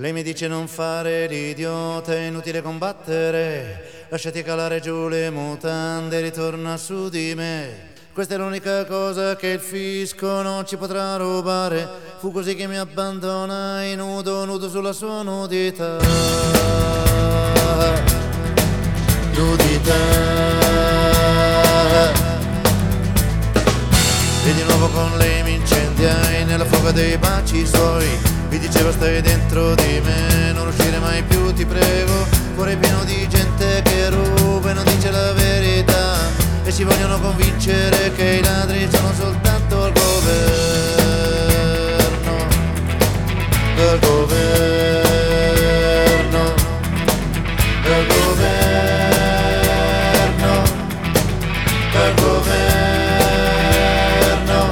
Lei mi dice non fare l'idiota, è inutile combattere, lasciati calare giù le mutande e ritorna su di me. Questa è l'unica cosa che il fisco non ci potrà rubare, fu così che mi abbandonai nudo, nudo sulla sua nudità. Nudità. E di nuovo con lei mi incendiai nella foga dei baci suoi. Mi diceva stai dentro di me, non uscire mai più ti prego. Fuori è pieno di gente che ruba e non dice la verità, e ci vogliono convincere che i ladri sono soltanto il governo. Il governo. Il governo. Il governo.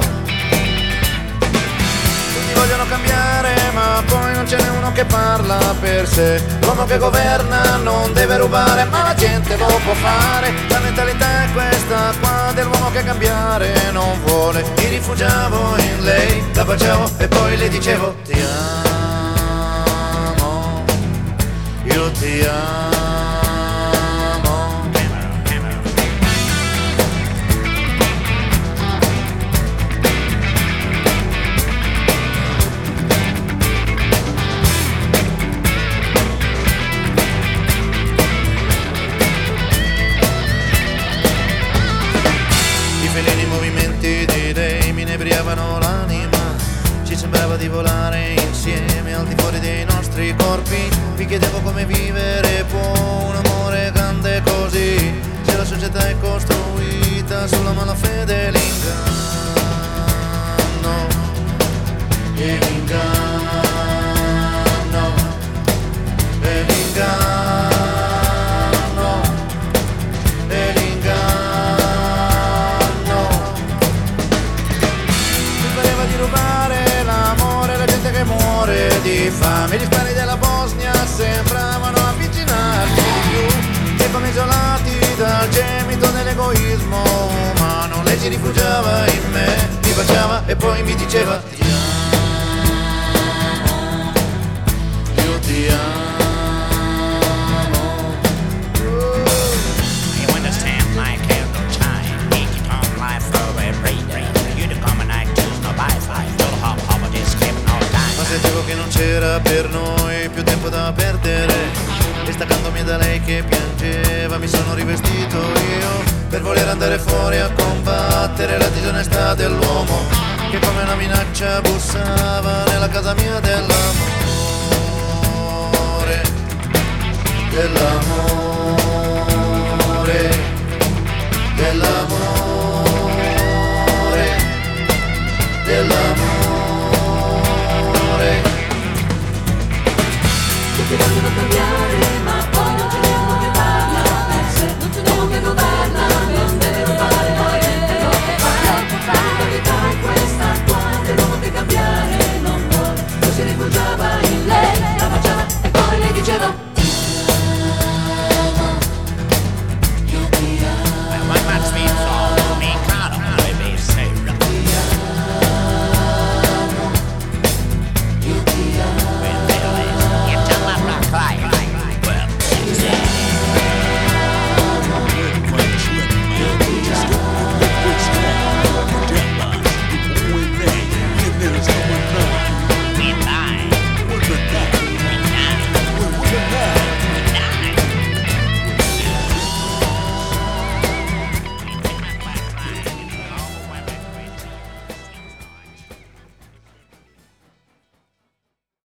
Tutti vogliono cambiare, ma poi non ce n'è uno che parla per sé. L'uomo che governa non deve rubare, ma la gente lo può fare. La mentalità è questa qua dell'uomo che cambiare non vuole. Mi rifugiavo in lei, la baciavo e poi le dicevo ti amo, io ti amo. I movimenti di lei mi inebriavano l'anima, ci sembrava di volare insieme al di fuori dei nostri corpi. Mi chiedevo come vivere può un amore grande così, se la società è costruita sulla malafede e l'inganno. E l'inganno. E l'inganno. Di fame, gli spari della Bosnia sembravano avvicinarsi di più, e come isolati dal gemito dell'egoismo umano. Lei si rifugiava in me, mi baciava e poi mi diceva ti amo, io ti amo. You understand my candle chime, make it on life for every day. You to come and I choose no life, I feel hop just skip no time. Ma sentivo che non c'era per noi più tempo da perdere, e staccandomi da lei che piangeva mi sono rivestito io per voler andare fuori a combattere la disonestà dell'uomo che come una minaccia bussava nella casa mia dell'amore. Dell'amore. Dell'amore. Dell'amore.